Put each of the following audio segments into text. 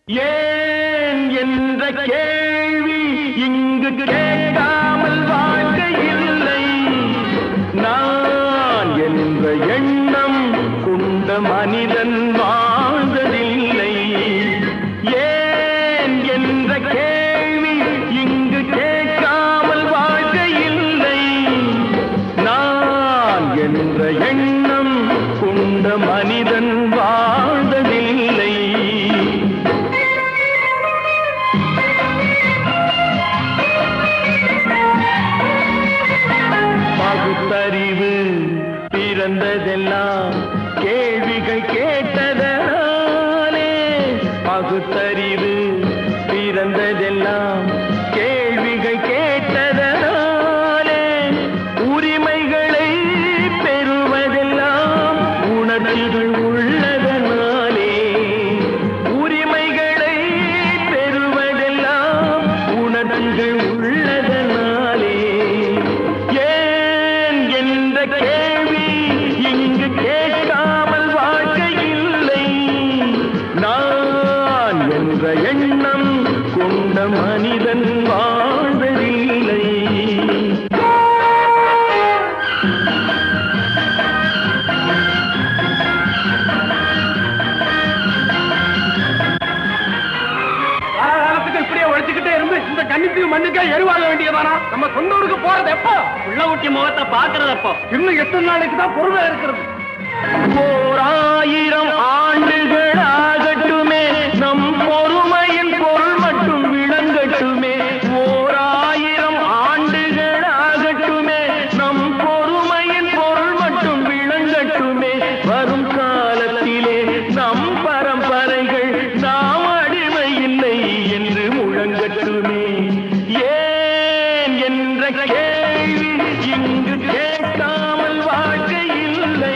ஏன் என்ற கேள்வி இங்கு கேட்காமல் வாழ்க்கை இல்லை. நான் என்ற எண்ணம் கொண்ட மனிதன் வாழ்ந்ததில்லை. ஏன் என்ற கேள்வி இங்கு கேட்காமல் வாழ்க்கை இல்லை. நான் என்ற எண்ணம் கொண்ட மனிதன் வாழ்ந்ததில்லை. பகுத்தறிவு பிறந்ததெல்லாம் கேள்விகள் கேட்டதனாலே. பகுத்தறிவு பிறந்ததெல்லாம் கேள்விகள் கேட்டதனாலே. உரிமைகளை பெறுவதெல்லாம் உணர்ச்சிகள் உள்ளதனாலே. உரிமைகளை பெறுவதெல்லாம் உணர்ச்சிகள் உள்ளதனாலே. கேள்வி இங்கு கேட்காமல் வாழ்க்கை இல்லை. நான் என்ற எண்ணம் கொண்ட மனிதன் வாழ்வதில்லை. இப்படியே உழைச்சுக்கிட்டே இருந்து இந்த கண்ணிக்கு மண்ணுக்கே எருவாக வேண்டியதானா? நம்ம சொந்த ஊருக்கு போறது எப்போ? உள்ள ஊட்டி முகத்தை பாக்குறது எப்போ? இன்னும் எத்தனை நாளைக்கு தான் பொறுமை இருக்கிறது? 1000 ஆண்டுகள் ஆகட்டுமே, நம் பொறுமையின் பொருள் மட்டும் விளங்கட்டுமே. 1000 ஆண்டுகள் ஆகட்டுமே, நம் பொறுமையின் பொருள் மட்டும் விளங்கட்டுமே. வரும் காலத்திலே நம் பரம்பரைகள் நாம் அடிமை இல்லை என்று முழங்கட்டுமே. ஏன் என்ற கேள்வி இங்கு கேட்காமல் வாழ்க்கை இல்லை.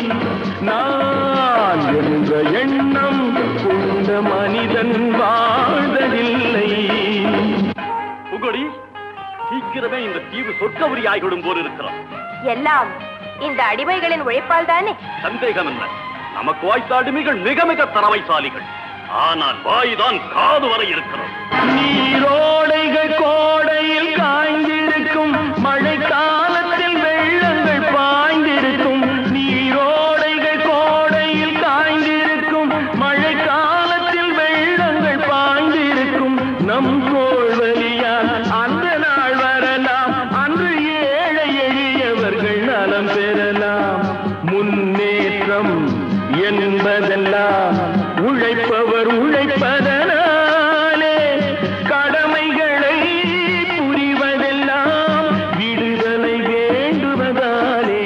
நான் என்ற எண்ணம் கொண்ட மனிதன் வாழ்வதில்லை. புகழி, சீக்கிரமே இந்த தீவு சொர்க்கவரி ஆகிவிடும் போல் இருக்கிறோம். எல்லாம் இந்த அடிமைகளின் உழைப்பால் தானே? சந்தேகம் இல்லை. நமக்கு வாய்த்த அடிமைகள் மிக மிக திறமைசாலிகள். ஆனால் வாய்தான் காது வரை இருக்கிறோம். நீரோடைகள் கோடையில் காய்ந்திருக்கும், மழை காலத்தில் வெள்ளங்கள் பாய்ந்திருக்கும். நீரோடைகள் கோடையில் காய்ந்திருக்கும், மழை காலத்தில் வெள்ளங்கள் பாய்ந்திருக்கும். நம் கோள்வழியால் அந்த நாள் வரலாம், அன்று ஏழை எளியவர்கள் நலம் பெறலாம். முன்னேற்றம் என்பதெல்லாம் உழைப்பவர் உழைப்பதனாலே. கடமைகளை புரிவதெல்லாம் விடுதலை வேண்டுவதாலே.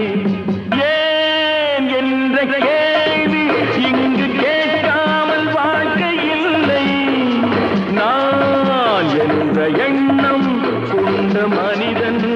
ஏன் என்ற கேள்வி இங்கு கேட்காமல் வாழ்க்கை இல்லை. நான் என்ற எண்ணம் கொண்ட மனிதன்